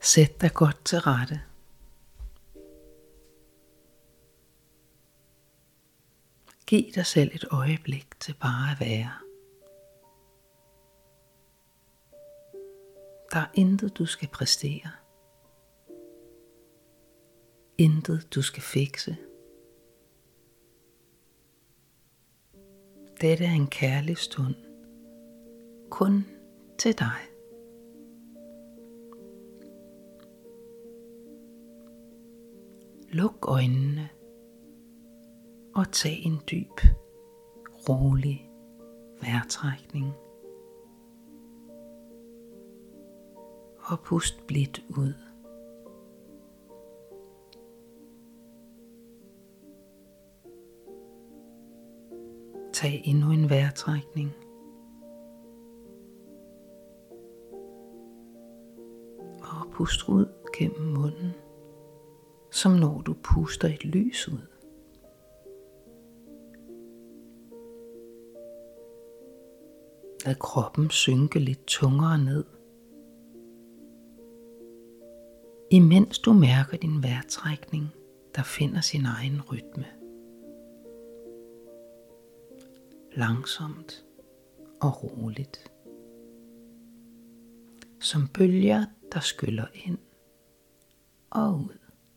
Sæt dig godt til rette. Giv dig selv et øjeblik til bare at være. Der er intet du skal præstere. Intet du skal fikse. Dette er en kærlig stund. Kun til dig. Luk øjnene og tag en dyb, rolig vejrtrækning. Og pust blidt ud. Tag endnu en vejrtrækning. Og pust ud gennem munden, som når du puster et lys ud. Lad kroppen synke lidt tungere ned, imens du mærker din vejrtrækning, der finder sin egen rytme. Langsomt og roligt, som bølger, der skyller ind og ud.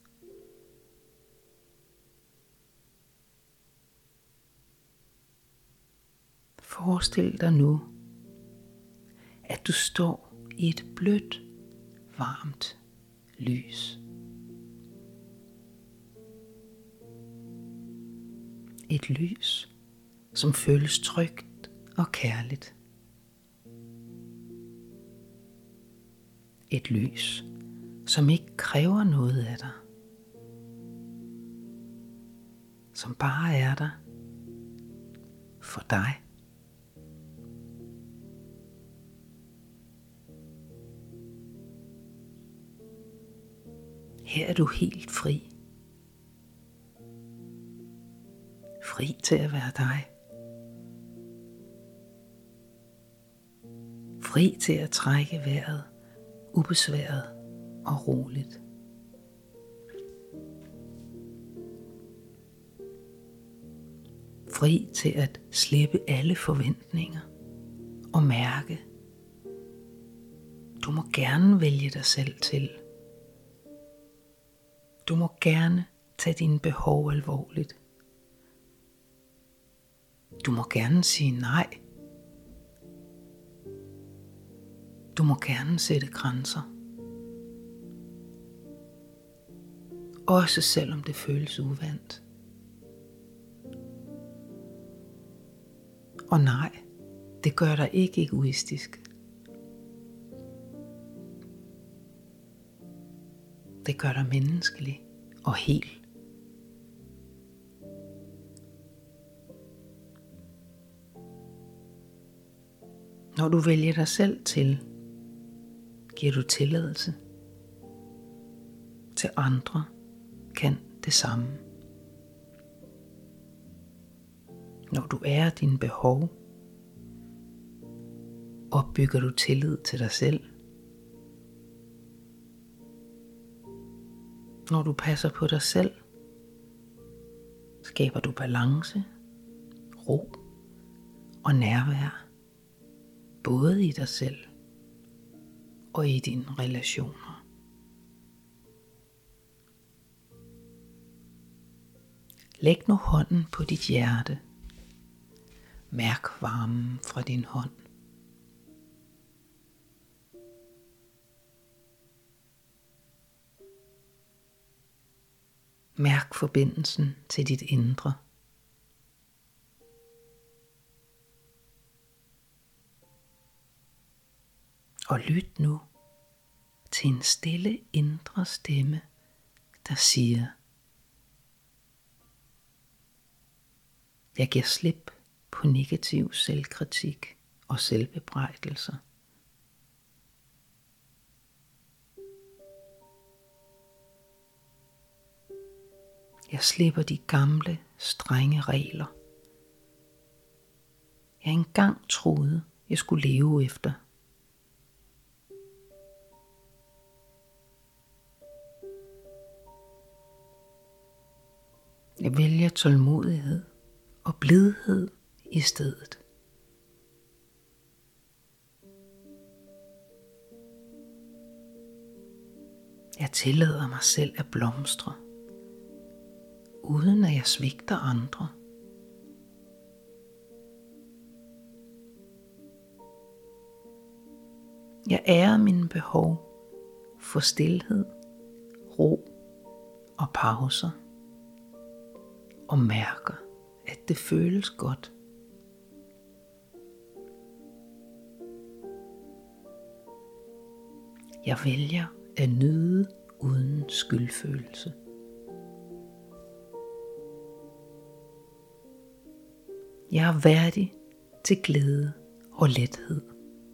Forestil dig nu, at du står i et blødt, varmt lys. Et lys, som føles trygt og kærligt. Et lys, som ikke kræver noget af dig. Som bare er der for dig. Her er du helt fri. Fri til at være dig. Fri til at trække vejret ubesværet og roligt. Fri til at slippe alle forventninger og mærke. Du må gerne vælge dig selv til. Du må gerne tage dine behov alvorligt. Du må gerne sige nej. Du må gerne sætte grænser. Også selvom det føles uvant. Og nej, det gør dig ikke egoistisk. Det gør dig menneskelig og hel. Når du vælger dig selv til, giver du tilladelse til andre kan det samme. Når du ærer dine behov, opbygger du tillid til dig selv. Når du passer på dig selv, skaber du balance, ro og nærvær, både i dig selv og i dine relationer. Læg nu hånden på dit hjerte. Mærk varmen fra din hånd. Mærk forbindelsen til dit indre. Og lyt nu til en stille indre stemme, der siger: jeg giver slip på negativ selvkritik og selvbebrejdelser. Jeg slipper de gamle, strenge regler, jeg engang troede, jeg skulle leve efter. Jeg vælger tålmodighed og blidhed i stedet. Jeg tillader mig selv at blomstre, uden at jeg svigter andre. Jeg ærer mine behov for stilhed, ro og pauser, og mærker, at det føles godt. Jeg vælger at nyde uden skyldfølelse. Jeg er værdig til glæde og lethed.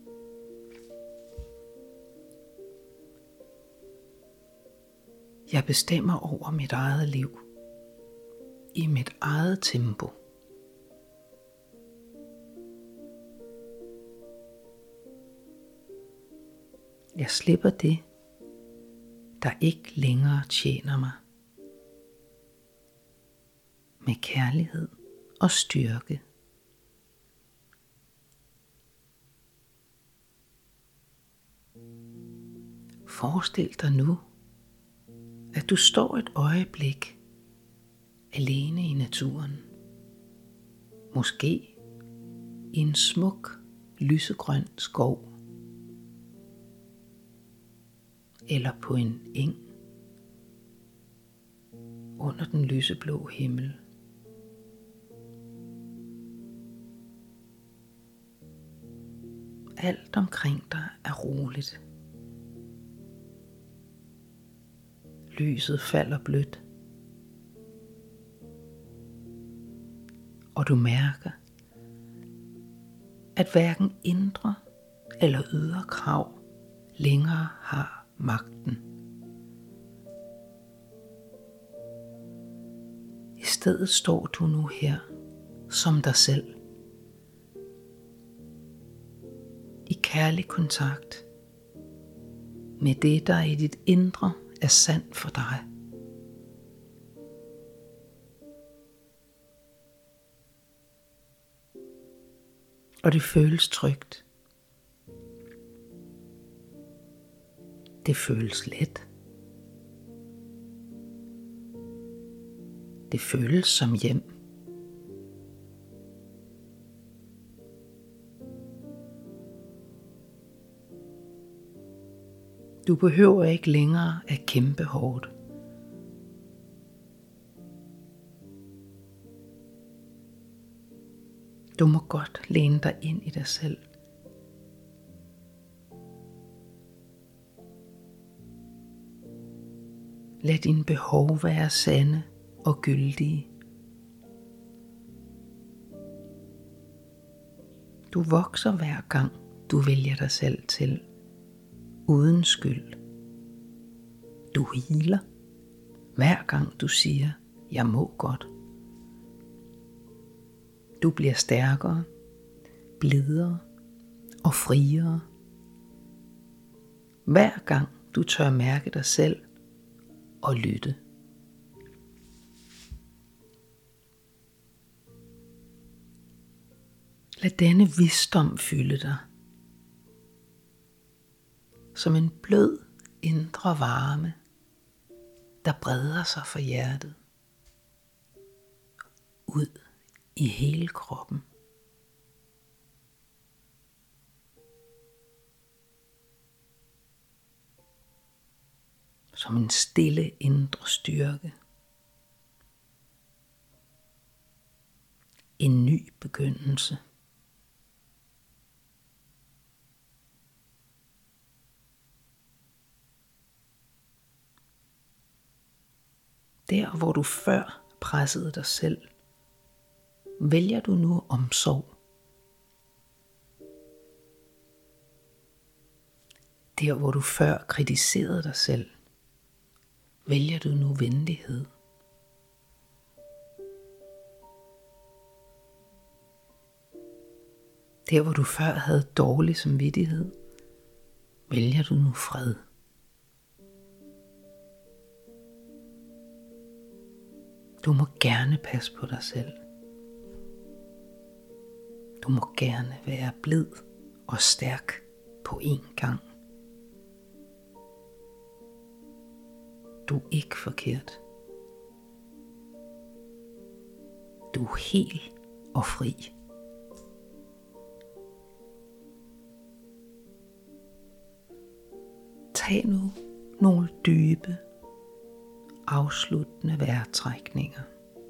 Jeg bestemmer over mit eget liv i mit eget tempo. Jeg slipper det, der ikke længere tjener mig, med kærlighed og styrke. Forestil dig nu, at du står et øjeblik alene i naturen. Måske i en smuk, lysegrøn skov. Eller på en eng under den lyseblå himmel. Alt omkring dig er roligt. Lyset falder blødt, og du mærker, at hverken indre eller ydre krav længere har magten. I stedet står du nu her som dig selv, i kærlig kontakt med det, der i dit indre er sandt for dig. Og det føles trygt. Det føles let. Det føles som hjem. Du behøver ikke længere at kæmpe hårdt. Du må godt læne dig ind i dig selv. Lad dine behov være sande og gyldige. Du vokser hver gang du vælger dig selv til, uden skyld. Du healer hver gang du siger, jeg må godt. Du bliver stærkere, blidere og friere. Hver gang du tør mærke dig selv og lytte. Lad denne visdom fylde dig som en blød indre varme, der breder sig fra hjertet ud i hele kroppen. Som en stille indre styrke. En ny begyndelse. Der hvor du før pressede dig selv, vælger du nu omsorg. Der hvor du før kritiserede dig selv, vælger du nu venlighed. Der hvor du før havde dårlig samvittighed, vælger du nu fred. Du må gerne passe på dig selv. Du må gerne være blid og stærk på én gang. Du er ikke forkert. Du er hel og fri. Tag nu nogle dybe, afsluttende vejrtrækninger.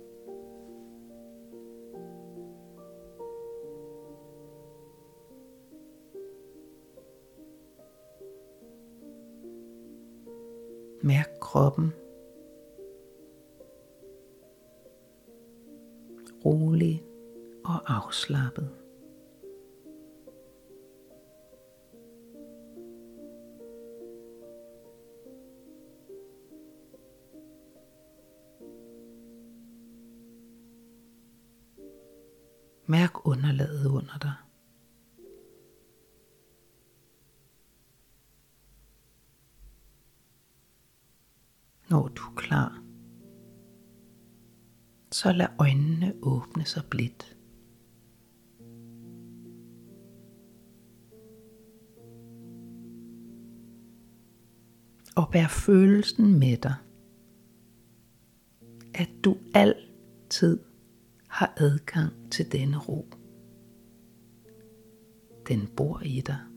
Mærk kroppen. Rolig og afslappet. Mærk underlaget under dig. Når du er klar, så lad øjnene åbne sig blidt. Og bær følelsen med dig, at du altid har adgang til denne ro. Den bor i dig.